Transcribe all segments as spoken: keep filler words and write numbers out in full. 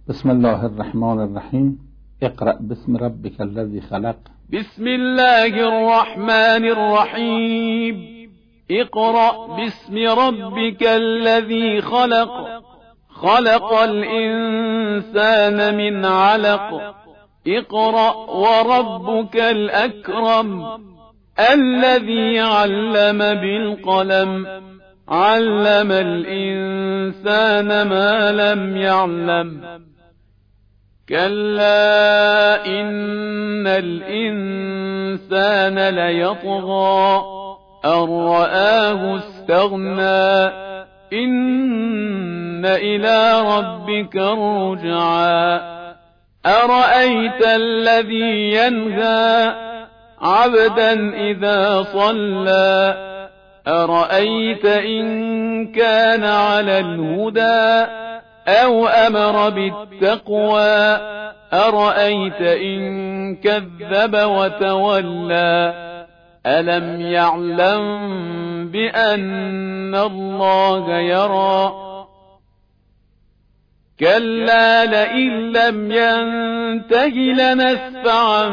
بسم الله الرحمن الرحیم. اقرأ باسم ربک الذی خلق. بسم الله الرحمن الرحیم. اقرأ باسم ربك الذي خلق. خلق الإنسان من علق. اقرأ وربك الأكرم الذي علم بالقلم. علم الإنسان ما لم يعلم. كلا إن الإنسان ليطغى أن رآه استغنى. إن إلى ربك الرجعى. أرأيت الذي ينهى عبدا إذا صلى. أرأيت إن كان على الهدى أو أمر بالتقوى. أرأيت إن كذب وتولى. ألم يعلم بأن الله يرى. كلا لئن لم ينته لنسفعا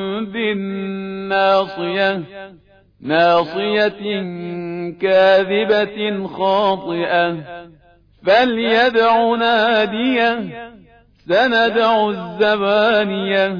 بالناصية. ناصية كاذبة خاطئة. فليدع ناديه. سندع الزبانية.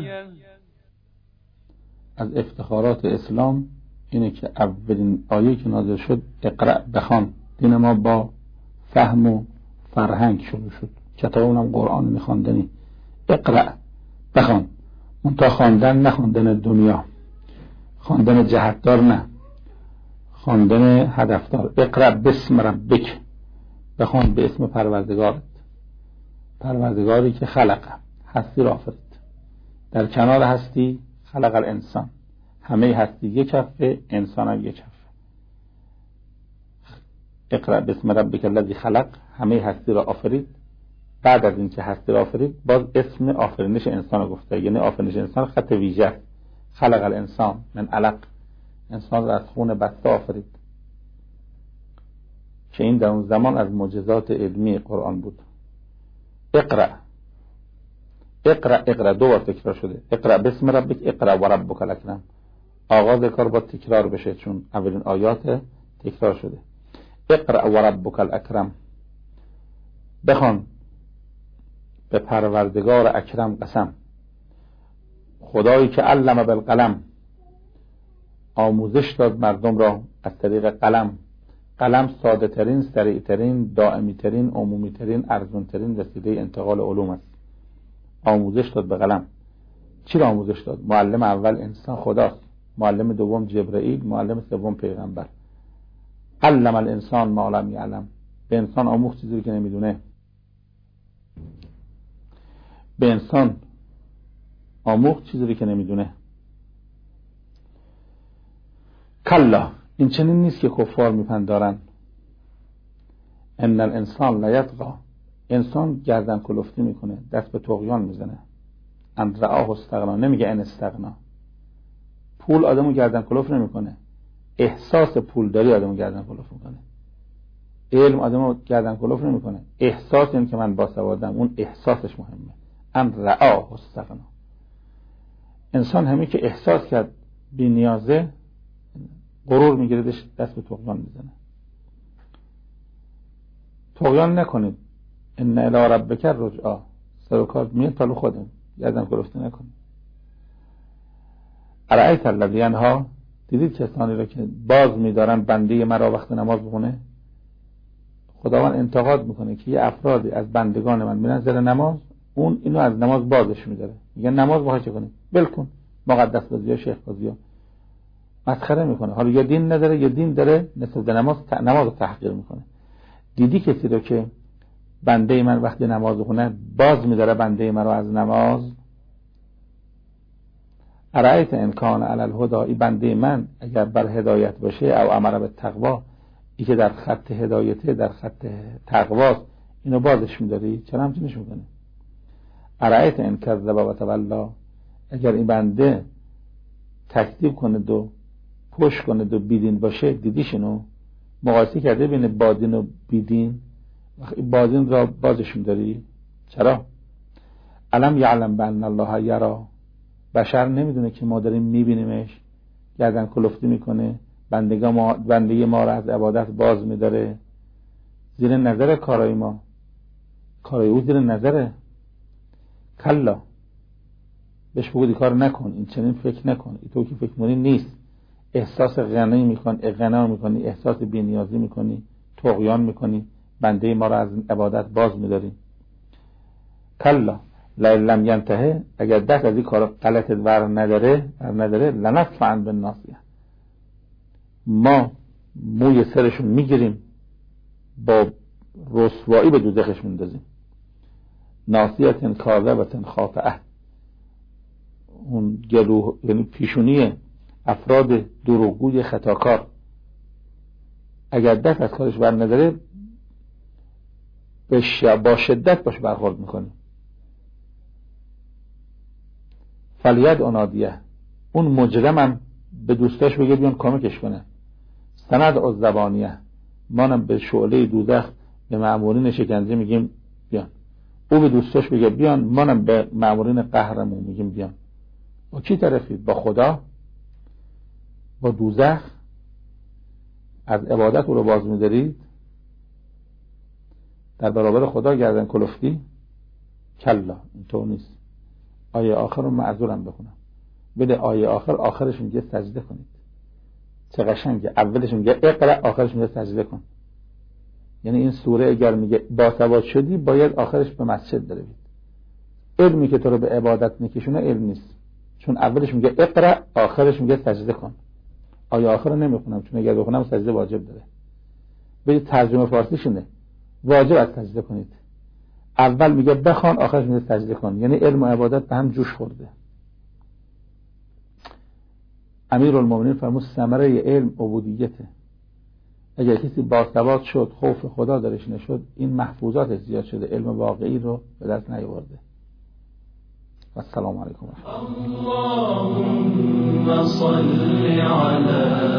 از افتخارات اسلام اینه که اولین آیه که نازل شد اقرأ بخوان. دین ما با فهم و فرهنگ شروع شد. کتاب اونم قرآن میخواندنی. اقرأ بخوان. اون تا خواندن نه خواندن دنیا، خواندن جهتدار نه، خواندن هدفدار. اقرأ باسم ربک. بخوان به اسم پروردگارت، پروردگاری که خلق، هستی را آفرید. در کنار هستی خلق الانسان. همه هستی یک کفه، انسان هم یک کفه. اقرأ باسم ربک الذی خلق. همه هستی را آفرید. بعد از اینکه هستی را آفرید باز اسم آفرینش انسان رو گفته، یعنی آفرینش انسان خط ویژه. خلق الانسان من علق. انسان را از خون بسته آفرید که این در اون زمان از معجزات علمی قرآن بود. اقرأ اقرأ اقرأ دو بار تکرار شده. اقرأ باسم ربک. اقرأ و ربک الاکرم. آغاز کار با تکرار بشه چون اولین آیات تکرار شده. اقرأ و ربک الاکرم. بخوان به پروردگار اکرم قسم. خدایی که علم بالقلم، آموزش داد مردم را از طریق قلم. قلم ساده ترین، سریع ترین، دائمی ترین، عمومی ترین، ارزون ترین وسیله انتقال علوم است. آموزش داد به قلم. چی را آموزش داد؟ معلم اول انسان خداست، معلم دوم جبرئیل، معلم سوم پیغمبر. علم الانسان ما لم یعلم. به انسان آموخت چیزی که نمیدونه. به انسان آموخت چیزی که نمیدونه. کلا، این چنین نیست که کفار میپندارن. ان الانسان لیطغی. انسان گردن کلفتی میکنه، دست به طغیان میزنه. ان رآه استغنا. نمیگه ان استغنا. پول آدمو گردن کلفت نمیکنه، احساس پولداری آدمو گردن کلفت میکنه. علم آدمو گردن کلفت نمیکنه، احساس این که من باسوادم، اون احساسش مهمه. ان رآه استغنا. انسان همین که احساس کرد بی نیازه، غرور میگیردش، دست به طغیان میزنه. طغیان نکنید. ان الی ربک الرجعی. سر و کار میاد پلو خودم، گردن کلفتی نکنید. ارأیت الذی ینهی. دیدید کسانی را که باز میدارن بنده مرا وقت نماز بخونه؟ خداوند انتقاد میکنه که یه افرادی از بندگان من میرن زیر نماز، اون اینو از نماز بازش میداره. میگه نماز باید چه کنی؟ بلکن مقدس بازی ها، شیخ بازی ها. مسخره میکنه. حالا یا دین نداره یا دین داره، نسبت به نماز نماز رو تحقیر میکنه. دیدی کسی رو که بنده من وقتی نماز بخونه باز میداره بنده من رو از نماز؟ ارأیت ان کان علی الهدی. این بنده من اگر بر هدایت باشه، او امر بالتقوا، این که در خط هدایته، در خط تقواست، اینو بازش میداری؟ چرا همچنینش میکنه؟ ارأیت ان کذب و تولی. اگر این بنده تکذیب کنه و پشت کنه و بیدین باشه، دیدیشونو مقایسه کرده بین بادین و بیدین، بادین را بازش میداری؟ چرا؟ علم یعلم بان الله یرا، بشر نمیدونه که ما داریم میبینیمش، گردن کلفتی میکنه، بندگی ما بندگی ما رو از عبادت باز میداره، زیر نظر کارای ما، کارای او زیر نظره. کلا، بهش بگو کار نکن، این چنین فکر نکن، این تو که فکر کنی نیست. احساس غنی میکنی، غنا میکنی، احساس بی‌نیازی میکنی، طغیان میکنی، بنده ما رو از عبادت باز میداری. کلا لئن ینتهی، اگر دست از این کار غلط ور نداره ور نداره لنصفعن بالناصیه، ما موی سرشون میگیریم، با رسوایی به دوزخش میندازیم. ناصیه کاذبه خاطئه، اون گلو یعنی پیشونی افراد دروغگوی خطاکار، اگر دست از کارش بر نداره با شدت باش برخورد میکنی. فلید انادیه، اون مجرمم به دوستاش بگه بیان کمکش کنه. سند از زبانیه، مانم به شعله دوزخ به مأمورین شکنجه میگیم بیان، او به دوستاش بگه بیان، مانم به مأمورین قهرمون میگیم بیان. با کی طرفید؟ با خدا؟ با دوزخ؟ از عبادت او رو باز می‌دارید؟ در برابر خدا گردن کلفتی؟ کلا، اینطور نیست. آیه آخر رو معذورم بخونم، بده آیه آخر، آخرش میگه سجده کنید. چه قشنگه، اولش میگه اقرا، آخرش میگه سجده کن. یعنی این سوره اگر میگه باسواد شدی، باید آخرش به مسجد بروید. علمی که تو رو به عبادت میکشونه علم نیست، چون اولش میگه اقرا، آخرش میگه سجده کن. آیه آخر رو نمیخونم، چون اگر بخونم سجده واجب داره. برید ترجمه فارسیش اینه، واجب از سجده کنید. اول میگه بخوان، آخرش میگه سجده کن. یعنی علم و عبادت به هم جوش خورده. امیرالمومنین فرمود ثمره علم عبودیته. اگر کسی باسواد شد، خوف خدا درش نشد، این محفوظاتش زیاد شده، علم واقعی رو به دست نیاورده. و السلام علیکم. اللهم صل علی